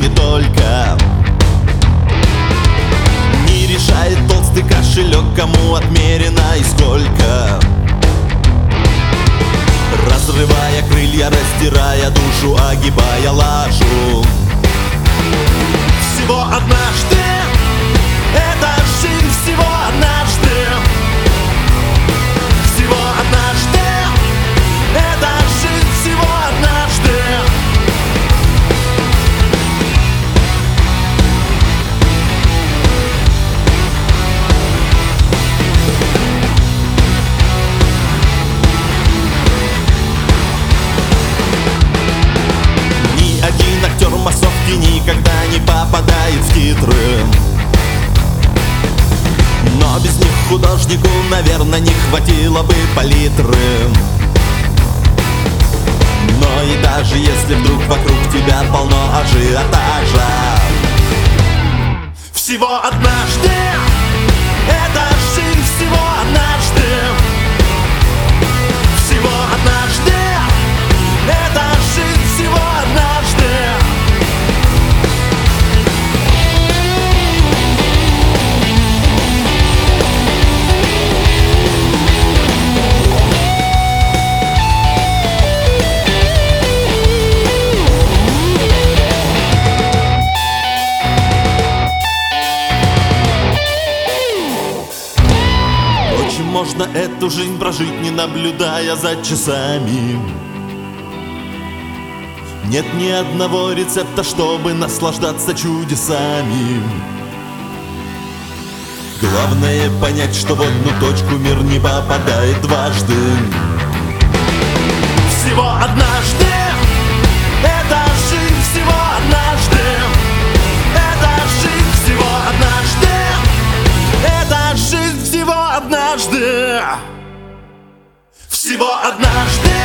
деньги только. Не решает толстый кошелек, кому отмерено и сколько. Разрывая крылья, растирая душу, огибая лажу. Всего однажды, это жизнь всего однажды. Всего однажды, это жизнь всего однажды. Ни один актер массовки никогда не попадает в титры. Но без них художнику, наверное, не хватило бы палитры. Но и даже если вдруг вокруг тебя полно ажиотажа, всего однажды, это жизнь всего однажды. Всего однажды, это жизнь всего однажды. Можно эту жизнь прожить, не наблюдая за часами. Нет ни одного рецепта, чтобы наслаждаться чудесами. Главное понять, что в одну точку мир не попадает дважды. Всего однажды, это жизнь всего однажды. Это жизнь всего однажды. Это жизнь всего однажды. Всего однажды.